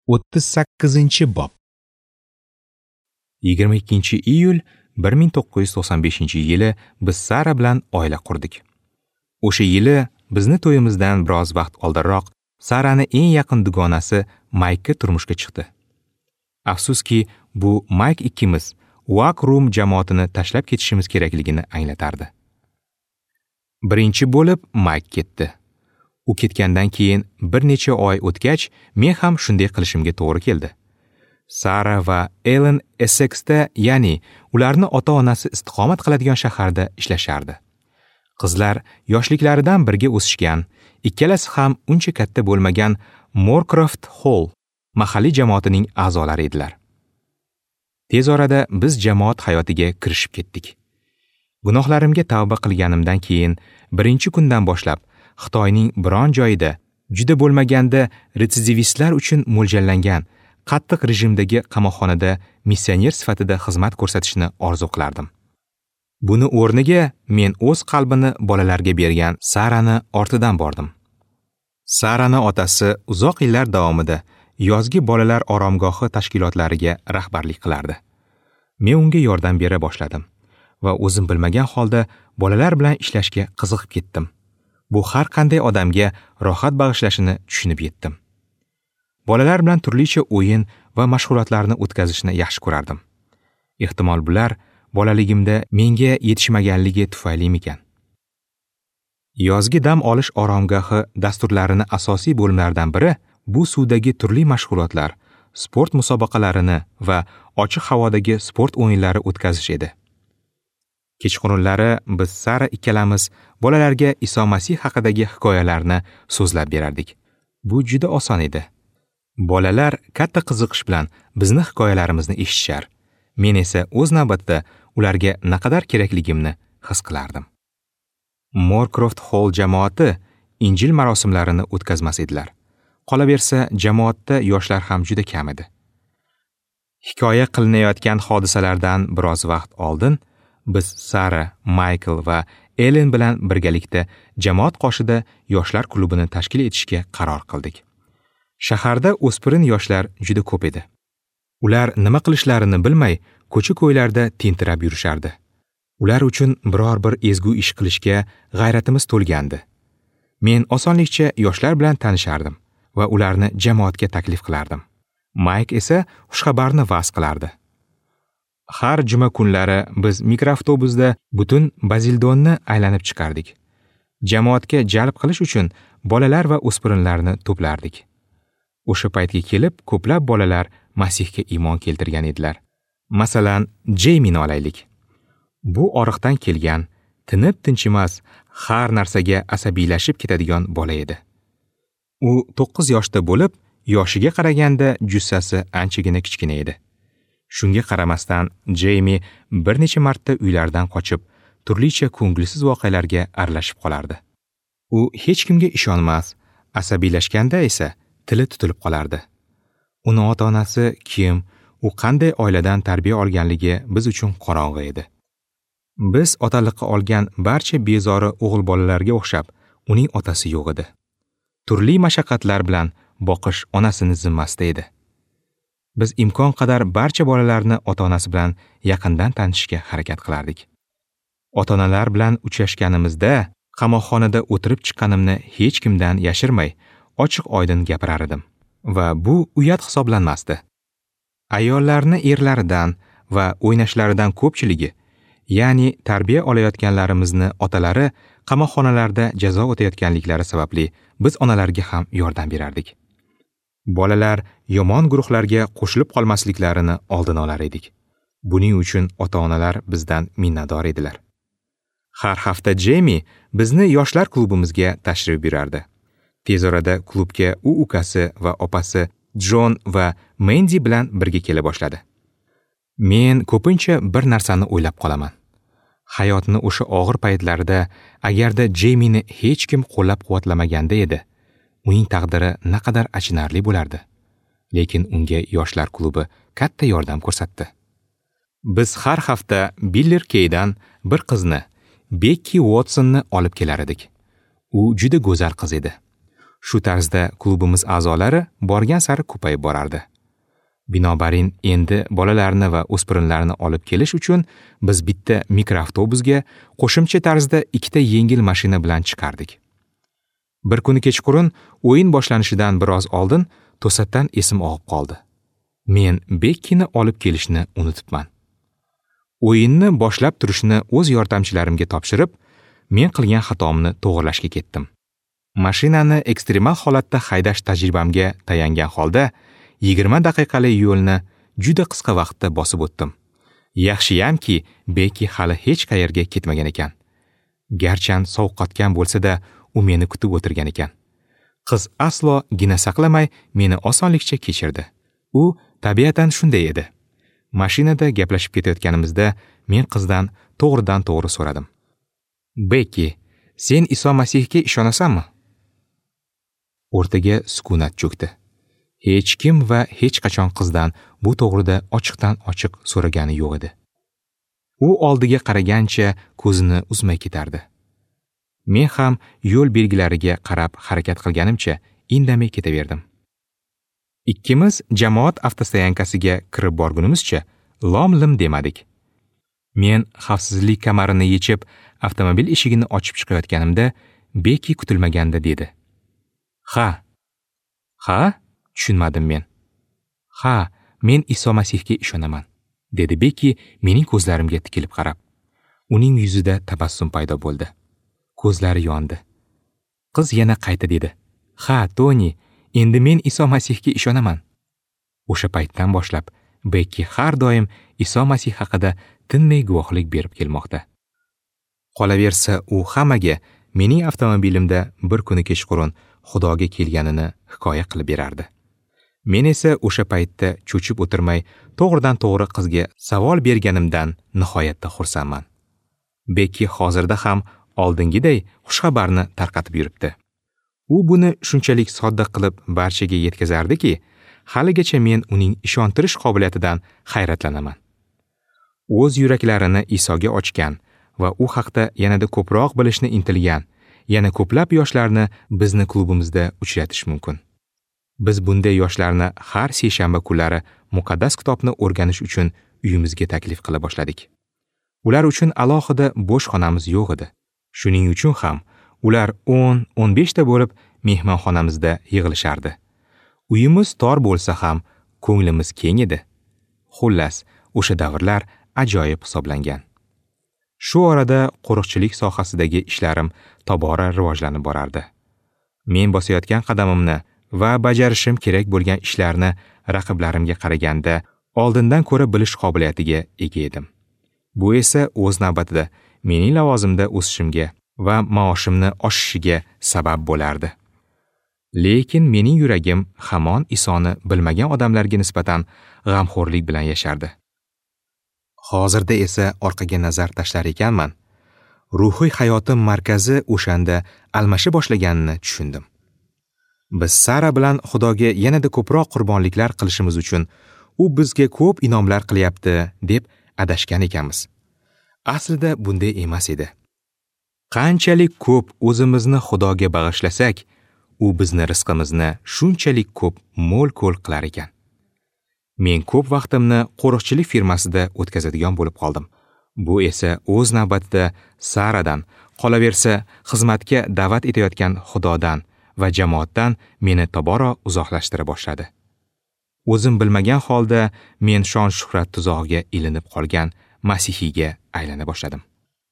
38-bob. 22-iyul 1995-yili biz Sara bilan oila qurdik. O'sha yili bizni to'yimizdan biroz vaqt oldinroq Sarani eng yaqin dugonasi Mike turmushga chiqdi. Afsuski, bu Mike ikkimiz Workroom jamoatini tashlab ketishimiz kerakligini anglatardi. Birinchi bo'lib Mike ketdi. U ketgandan keyin bir necha oy o'tgach, men ham shunday qilishimga to'g'ri keldi. Sara va Ellen Essexda, ya'ni ularni ota-onasi istiqomat qiladigan shaharda ishlashardi. Qizlar yoshliklaridan birga o'sishgan, ikkalasi ham uncha katta bo'lmagan Moorcroft Hall mahalliy jamoatining a'zolari edilar. Tez orada biz jamoat hayotiga kirishib ketdik. Gunohlarimga tavba qilganimdan keyin birinchi kundan boshlab Xitoyning biron joyida juda bo'lmaganda retsidivistlar uchun mo'ljallangan qattiq rejimdagi qamoqxonada missioner sifatida xizmat ko'rsatishni orzu qilardim. Buni o'rniga men o'z qalbini bolalarga bergan Sarani ortidan bordim. Sarani otasi uzoq yillar davomida yozgi bolalar oromgohi tashkilotlariga rahbarlik qilardi. Men unga yordam bera boshladim va o'zim bilmagan holda bolalar bilan ishlashga qiziqib ketdim. Bu har qanday odamga rohat bag'ishlashini tushunib yetdim. Bolalar bilan turlicha o'yin va mashg'ulotlarni o'tkazishni yaxshi ko'rardim. Ehtimol bular bolaligimda menga yetishmaganligi tufaylimikan. Yozgi dam olish oromgohi dasturlarining asosiy bo'limlaridan biri bu suvdagi turli mashg'ulotlar, sport musobaqalarini va ochiq havodagi sport o'yinlari o'tkazish edi. Kechqurunlari biz Sara ikkalamiz bolalarga Iso Masih haqidagi hikoyalarni so'zlab berardik. Bu juda oson edi. Bolalar katta qiziqish bilan bizni hikoyalarimizni eshitishar. Men esa o'z navbatida ularga naqadar kerakligimni his qilardim. Moorcroft Hall jamoati Injil marosimlarini o'tkazmas edilar. Qolaversa, jamoatda yoshlar ham juda kam edi. Hikoya qilinayotgan hodisalardan biroz vaqt oldin biz Sara, Michael va Ellen bilan birgalikda jamoat qoshida yoshlar klubini tashkil etishga qaror qildik. Shaharda o'spirin yoshlar juda ko'p edi. Ular nima qilishlarini bilmay, ko'cha-ko'ylarda tentirab yurishardi. Ular uchun biror bir ezgu ish qilishga g'ayratimiz to'lgandi. Men osonlikcha yoshlar bilan tanishardim va ularni jamoatga taklif qilardim. Mike esa xushxabarni va'z qilardi. Har juma kunlari biz mikroavtobusda butun Bazildonni aylanib chiqardik. Jamoatga jalb qilish uchun bolalar va o'spirinlarni to'plardik. O'sha paytga kelib ko'plab bolalar Masihga iymon keltirgan edilar. Masalan, Jamie'ni olaylik. Bu oriqdan kelgan, tinib tinchimas, har narsaga asabiylashib ketadigan bola edi. U 9 yoshda bo'lib, yoshiga qaraganda jussasi anchagina kichkina edi. Shunga qaramasdan, Jamie bir necha marta uylardan qochib, turlicha ko'ngilsiz voqealarga aralashib qolardi. U hech kimga ishonmas, asabiylashganda esa tili tutilib qolardi. Uni ota-onasi kim, u qanday oiladan tarbiya olganligi biz uchun qorong'i edi. Biz otaliqqa olgan barcha bezori o'g'il bolalarga o'xshab, uning otasi yo'q edi. Turli mashaqqatlar bilan boqish onasini zimmasida edi. Biz imkon qadar barcha bolalarni ota-onasi bilan yaqindan tanishishga harakat qilardik. Ota-onalar bilan uchrashganimizda qamoqxonada o'tirib chiqqanimni hech kimdan yashirmay, ochiq-oydin gapirar edim va bu uyat hisoblanmasdi. Ayollarni erlaridan va o'ynashlaridan ko'pchiligi, ya'ni tarbiya olayotganlarimizni otalari qamoqxonalarda jazo o'tayotganliklari sababli biz onalarga ham yordam berardik. Bolalar yomon guruhlarga qo'shilib qolmasliklarini oldini olar edik. Buning uchun ota-onalar bizdan minnatdor edilar. Har hafta Jamie bizni yoshlar klubimizga tashrif buyurardi. Tez orada klubga u ukasi va opasi John va Mandy bilan birga kela boshladi. Men ko'pincha bir narsani o'ylab qolaman. Hayotni o'sha og'ir paytlarida agarda Jamie'ni hech kim qo'llab-quvvatlamaganda edi, uning taqdiri naqadar achinarli bo'lardi. Lekin unga yoshlar klubi katta yordam ko'rsatdi. Biz har hafta Billerkeydan bir qizni, Becky Watsonni olib kelar edik. U juda go'zal qiz edi. Shu tarzda klubimiz a'zolari borgan sari ko'payib borardi. Binobarin endi bolalarni va o'spirinlarni olib kelish uchun biz bitta mikroavtobusga qo'shimcha tarzda 2 yengil mashina bilan chiqardik. Bir kuni kechqurun o'yin boshlanishidan biroz oldin to'satdan esim og'ib qoldi. Men Bekkini olib kelishni unutibman. O'yinni boshlab turishni o'z yordamchilarimga topshirib, men qilgan xatomni to'g'rilashga ketdim. Mashinani ekstremal holatda haydash tajribamga tayangan holda 20 daqiqalik yo'lni juda qisqa vaqtda bosib o'tdim. Yaxshiyamki, Bekki hali hech qayerga ketmagan ekan. Garchan sovqotgan bo'lsa-da, u meni kutib o'tirgan ekan. Qiz aslo gina saqlamay meni osonlikcha kechirdi. U tabiatan shunday edi. Mashinada gaplashib ketayotganimizda men qizdan to'g'ridan-to'g'ri so'radim. Bekki, sen Iso Masihga ishonasanmi? O'rtaga sukunat cho'kdi. Hech kim va hech qachon qizdan bu to'g'rida ochiqdan-ochiq so'ragani yo'q edi. U oldiga qaragancha ko'zini uzmay ketardi. Men ham yo'l belgilariga qarab harakat qilganimcha indamay ketaverdim. Ikkimiz jamoat avtostoyankasiga kirib borgunimizcha lom-lim demadik. Men xavfsizlik kamarini yechib, avtomobil eshigini ochib chiqayotganimda Bekki kutilmaganda dedi. Ha, tushunmadim men. Ha, men Iso Masihga ishonaman, dedi Bekki mening ko'zlarimga tikilib qarab. Uning yuzida tabassum paydo bo'ldi. Ko'zlari yondi. Qiz yana qayta dedi. Ha, Toni, endi men Iso Masihga ishonaman. O'sha paytdan boshlab Bekki har doim Iso Masih haqida tinmay guvohlik berib kelmoqda. Qolaversa, u hammaga mening avtomobilimda bir kuni kechqurun Xudoga kelganini hikoya qilib berardi. Men esa o'sha paytda cho'chib o'tirmay, to'g'ridan-to'g'ri qizga savol berganimdan nihoyatda xursandman. Bekki hozirda ham oldingiday xushxabarni tarqatib yuribdi. U buni shunchalik sodda qilib barchaga yetkazardiki, haligacha men uning ishontirish qobiliyatidan hayratlanaman. O'z yuraklarini Isoga ochgan va u haqda yanada ko'proq bilishni intilgan yana ko'plab yoshlarni bizni klubimizda uchratish mumkin. Biz bunday yoshlarni har seshanba kunlari muqaddas kitobni o'rganish uchun uyimizga taklif qila boshladik. Ular uchun alohida bo'sh xonamiz yo'q edi. Shuning uchun ham ular 10-15 ta bo'lib mehmonxonamizda yig'ilishardi. Uyimiz tor bo'lsa ham ko'nglimiz keng edi. Xullas, o'sha davrlar ajoyib hisoblangan. Shu orada qo'riqchilik sohasidagi ishlarim tobora rivojlanib borardi. Men bosayotgan qadamimni va bajarishim kerak bo'lgan ishlarni raqiblarimga qaraganda oldindan ko'ra bilish qobiliyatiga ega edim. Bu esa o'z navbatida mening lavozimda o'sishimga va maoshimni oshishiga sabab bo'lardi. Lekin mening yuragim hamon Isoni bilmagan odamlarga nisbatan g'amxo'rlik bilan yashardi. Hozirda esa orqaga nazar tashlar ekanman. Ruhiy hayotim markazi o'shanda almasha boshlaganini tushundim. Biz Sara bilan Xudoga yanada ko'proq qurbonliklar qilishimiz uchun u bizga ko'p inomlar qilyapti deb adashgan ekanmiz. Aslida bunday emas edi. Qanchalik ko'p o'zimizni Xudoga bag'ishlasak, u bizni rizqimizni shunchalik ko'p mo'l-ko'l qilar ekan. Men ko'p vaqtimni qo'riqchilik firmasida o'tkazadigan bo'lib qoldim. Bu esa o'z navbatida Saradan, qolaversa xizmatga da'vat etayotgan Xudodan va jamoatdan meni tobora uzoqlashtira boshladi. O'zim bilmagan holda men shon-shuhrat tuzog'iga ilinib qolgan masihiyga aylana boshladim.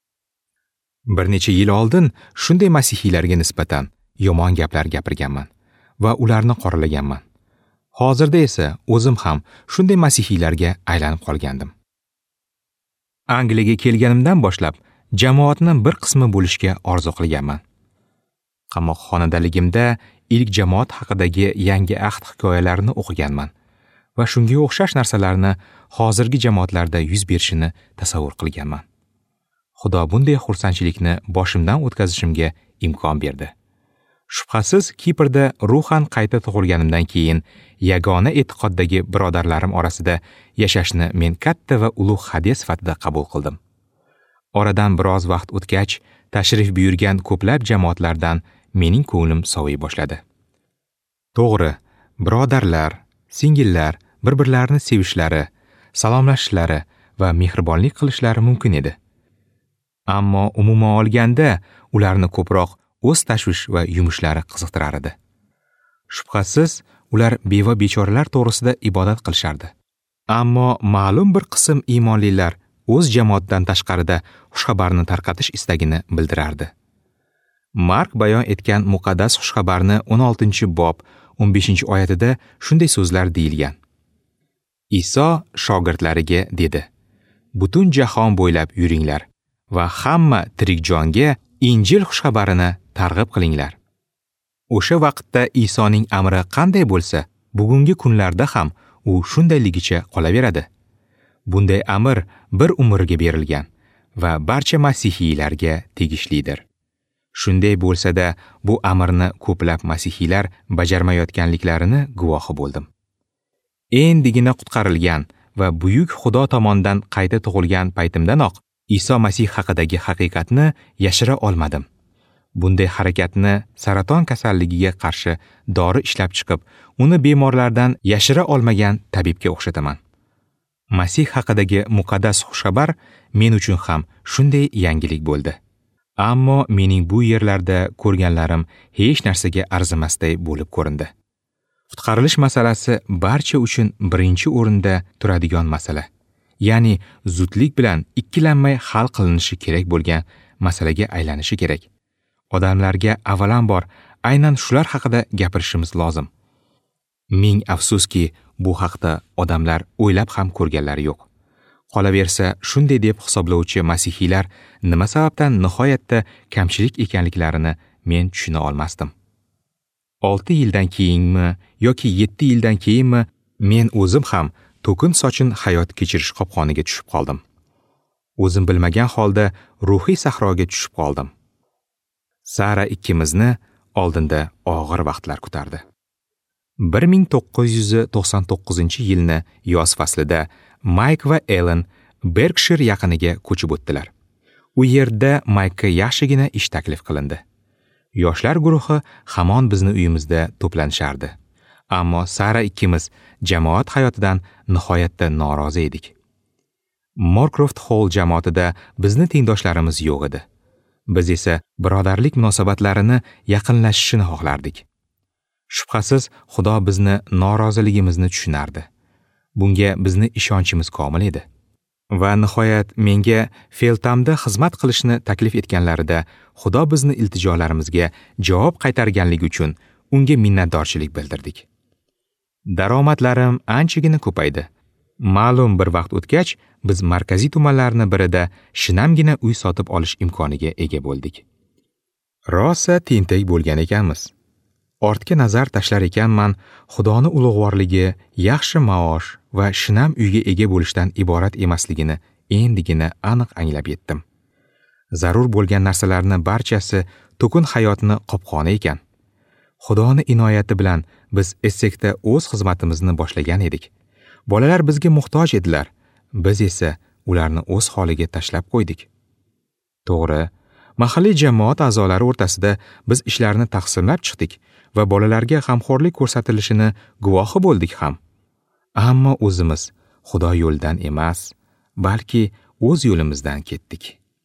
Bir necha yil oldin shunday masihiylarga nisbatan yomon gaplar gapirganman va ularni qoralaganman. Hozirda esa o'zim ham shunday masihiylarga aylanib qolgandim. Angliyaga kelganimdan boshlab jamoatni bir qismi bo'lishga orzu qilganman. Qamoqxonadaligimda ilk jamoat haqidagi yangi ahd hikoyalarini o'qiganman va shunga o'xshash narsalarni hozirgi jamoatlarda yuz berishini tasavvur qilganman. Xudo bunday xursandchilikni boshimdan o'tkazishimga imkon berdi. Shubhasiz, Kiprda ruhan qayta tug'ilganimdan keyin yagona e'tiqoddagi birodarlarim orasida yashashni men katta va ulug' hadya sifatida qabul qildim. Oradan biroz vaqt o'tgach, tashrif buyurgan ko'plab jamoatlardan mening ko'nglim soviy boshladi. To'g'ri, birodarlar, singillar bir-birlarini sevishlari, salomlashishlari va mehribonlik qilishlari mumkin edi. Ammo umuman olganda ularni ko'proq o'z tashvish va yumushlari qiziqtirar edi. Shubhasiz, ular beva bechoralar to'g'risida ibodat qilishardi. Ammo ma'lum bir qism iymonlilar o'z jamoatdan tashqarida xushxabarni tarqatish istagini bildirardi. Mark bayon etgan muqaddas xushxabarni 16-bob 15-oyatida shunday so'zlar deyilgan. Iso shogirdlariga dedi: "Butun jahon bo'ylab yuringlar va hamma tirik jonga Injil xushxabarini targ'ib qilinglar." O'sha vaqtda Isoning amri qanday bo'lsa, bugungi kunlarda ham u shundayligicha qolaveradi. Bunday amr bir umrga berilgan va barcha masihiylarga tegishlidir. Shunday bo'lsa-da, bu amrni ko'plab masihiylar bajarmayotganliklarini guvohi bo'ldim. Endigina qutqarilgan va buyuk Xudo tomonidan qayta tug'ilgan paytimdanoq Iso Masih haqidagi haqiqatni yashira olmadim. Bunday harakatni saraton kasalligiga qarshi dori ishlab chiqib, uni bemorlardan yashira olmagan tabibga o'xshataman. Masih haqidagi muqaddas xushxabar men uchun ham shunday yangilik bo'ldi. Ammo mening bu yerlarda ko'rganlarim hech narsaga arzimasday bo'lib ko'rindi. Qutqarilish masalasi barcha uchun birinchi o'rinda turadigan masala. Ya'ni zudlik bilan ikkilanmay hal qilinishi kerak bo'lgan masalaga aylanishi kerak. Odamlarga avvalambor aynan shular haqida gapirishimiz lozim. Ming afsuski, bu haqda odamlar o'ylab ham ko'rganlari yo'q. Qolaversa, shunday deb hisoblovchi masihiylar nima sababdan nihoyatda kamchilik ekanliklarini men tushuna olmasdim. 6 yildan keyinmi yoki 7 yildan keyinmi men o'zim ham to'kin sochin hayot kechirish qopqoniga tushib qoldim. O'zim bilmagan holda ruhiy sahroga tushib qoldim. Sara ikkimizni oldinda og'ir vaqtlar kutardi. 1999-yilni yoz faslida Mike va Ellen Berkshire yaqiniga ko'chib o'tdilar. U yerda Mike'ga yaxshigina ish taklif qilindi. Yoshlar guruhi hamon bizni uyimizda to'planishardi. Ammo Sara ikkimiz jamoat hayotidan nihoyatda norozi edik. Moorcroft Hall jamoatida bizni tengdoshlarimiz yo'q edi. Biz esa birodarlik munosabatlarini yaqinlashishini xohlardik. Shubhasiz, Xudo bizni noroziligimizni tushunardi. Bunga bizni ishonchimiz komil edi. Va nihoyat menga Feltamda xizmat qilishni taklif etganlarida Xudo bizni iltijolarimizga javob qaytarganligi uchun unga minnatdorchilik bildirdik. Daromadlarim anchagina ko'paydi. Ma'lum bir vaqt o'tgach, biz markaziy tumanlarni birida shinamgina uy sotib olish imkoniga ega bo'ldik. Rosa tentak bo'lgan ekanmiz. Ortga nazar tashlar ekanman, Xudoni ulug'vorligi yaxshi maosh va shinam uyga ega bo'lishdan iborat emasligini endigina aniq anglab yetdim. Zarur bo'lgan narsalarning barchasi to'kin hayotni qopqoni ekan. Xudoni inoyati bilan biz Essekda o'z xizmatimizni boshlagan edik. Bolalar bizga muhtoj edilar, biz esa ularni o'z holiga tashlab qo'ydik. To'g'ri, mahalliy jamoat a'zolari o'rtasida biz ishlarni taqsimlab chiqdik va bolalarga g'amxo'rlik ko'rsatilishini guvohi bo'ldik ham. Ammo o'zimiz Xudo yo'ldan emas, balki o'z yo'limizdan ketdik.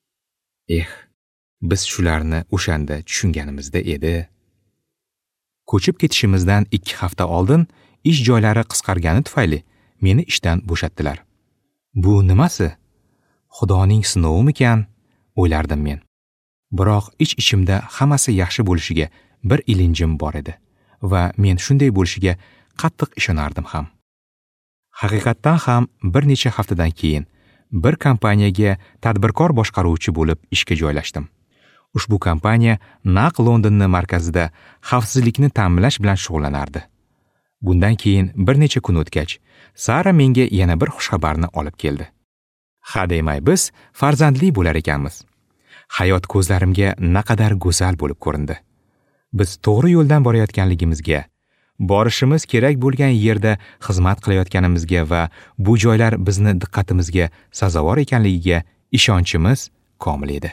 Biz shularni o'shanda tushunganimizda edi. Ko'chib ketishimizdan 2 hafta oldin ish joylari qisqargani tufayli meni ishdan bo'shatdilar. Bu nimasi? Xudoning sinovimikan, o'ylardim men. Biroq ich-ichimda hammasi yaxshi bo'lishiga bir ilinjim bor edi va men shunday bo'lishiga qattiq ishonardim ham. Haqiqatdan ham bir necha haftadan keyin bir kompaniyaga tadbirkor boshqaruvchi bo'lib ishga joylashdim. Ushbu kompaniya naq Londonning markazida xavfsizlikni ta'minlash bilan shug'ullanardi. Bundan keyin bir necha kun o'tgach, Sara menga yana bir xushxabarni olib keldi. Hademay biz farzandli bo'lar ekanmiz. Hayot ko'zlarimga naqadar go'zal bo'lib ko'rindi. Biz to'g'ri yo'ldan borayotganligimizga, borishimiz kerak bo'lgan yerda xizmat qilayotganimizga va bu joylar bizni diqqatimizga sazovor ekanligiga ishonchimiz komil edi.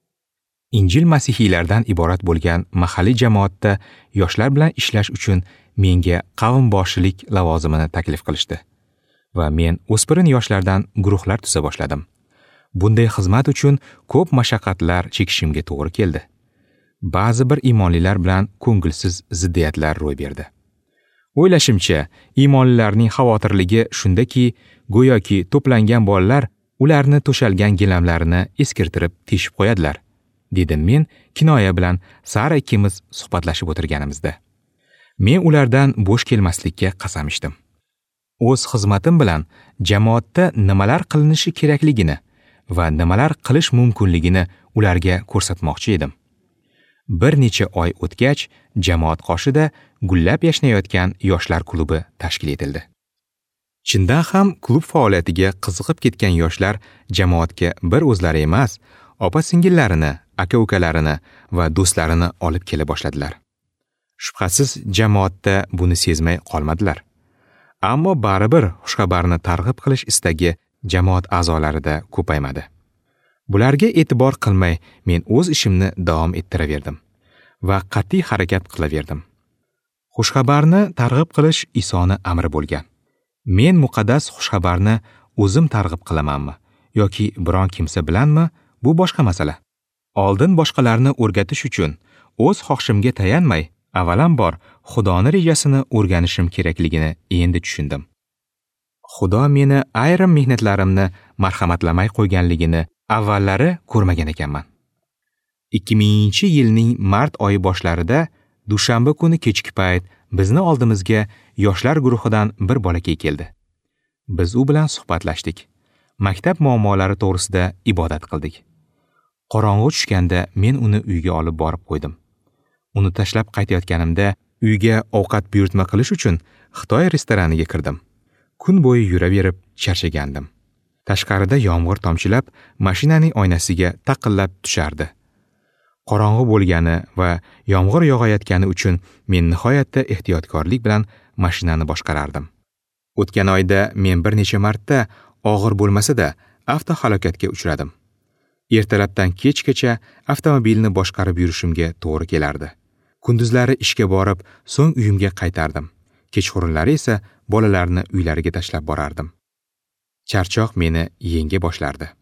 Injil masihiylardan iborat bo'lgan mahalliy jamoatda yoshlar bilan ishlash uchun menga qavmboshchilik lavozimini taklif qilishdi va men o'spirin yoshlardan guruhlar tuza boshladim. Bunday xizmat uchun ko'p mashaqqatlar chekishimga to'g'ri keldi. Ba'zi bir iymonlilar bilan ko'ngilsiz ziddiyatlar ro'y berdi. O'ylashimcha, iymonlilarning xavotirligi shundaki, go'yoki to'plangan bolalar ularni to'shalgan gilamlarini eskirtirib teshib qo'yadilar, dedim men kinoya bilan Sara ikkimiz suhbatlashib o'tirganimizda. Men ulardan bo'sh kelmaslikka qasam ichdim. O'z xizmatim bilan jamoatda nimalar qilinishi kerakligini va nimalar qilish mumkinligini ularga ko'rsatmoqchi edim. Bir necha oy o'tgach, jamoat qoshida gullab yashnayotgan yoshlar klubi tashkil etildi. Chindan ham klub faoliyatiga qiziqib ketgan yoshlar jamoatga bir o'zlari emas, opa-singillarini, aka-ukalarini va do'stlarini olib kela boshladilar. Shubhasiz, jamoatda buni sezmay qolmadilar. Ammo baribir xushxabarni targ'ib qilish istagi jamoat a'zolarida ko'paymadi. Bularga e'tibor qilmay, men o'z ishimni davom ettiraverdim va qat'iy harakat qilaverdim. Xushxabarni targ'ib qilish Isoning amri bo'lgan. Men muqaddas xushxabarni o'zim targ'ib qilamanmi yoki biron kimsa bilanmi, bu boshqa masala. Oldin boshqalarni o'rgatish uchun o'z xohishimga tayanmay, avvalambor Xudoning rejasini o'rganishim kerakligini endi tushundim. Xudo meni ayrim mehnatlarimni marhamatlamay qo'yganligini avvallari ko'rmagan ekanman. 2000-yilning mart oyi boshlarida dushanba kuni kechki payt bizni oldimizga yoshlar guruhidan bir bolakay keldi. Biz u bilan suhbatlashdik. Maktab muammolari to'g'risida ibodat qildik. Qorong'u tushganda men uni uyga olib borib qo'ydim. Uni tashlab qaytayotganimda uyga ovqat buyurtma qilish uchun Xitoy restoraniga kirdim. Kun bo'yi yuraverib charchagandim. Tashqarida yomg'ir tomchilab, mashinaning oynasiga taqillab tushardi. Qorong'u bo'lgani va yomg'ir yog'ayotgani uchun men nihoyatda ehtiyotkorlik bilan mashinani boshqarardim. O'tgan oyda men bir necha marta og'ir bo'lmasa-da avtohalokatga uchradim. Ertalabdan kechgacha avtomobilni boshqarib yurishimga to'g'ri kelardi. Kunduzlari ishga borib, so'ng uyimga qaytardim. Kechqurunlari esa bolalarni uylariga tashlab borardim. Charchoq meni yenga boshlardi.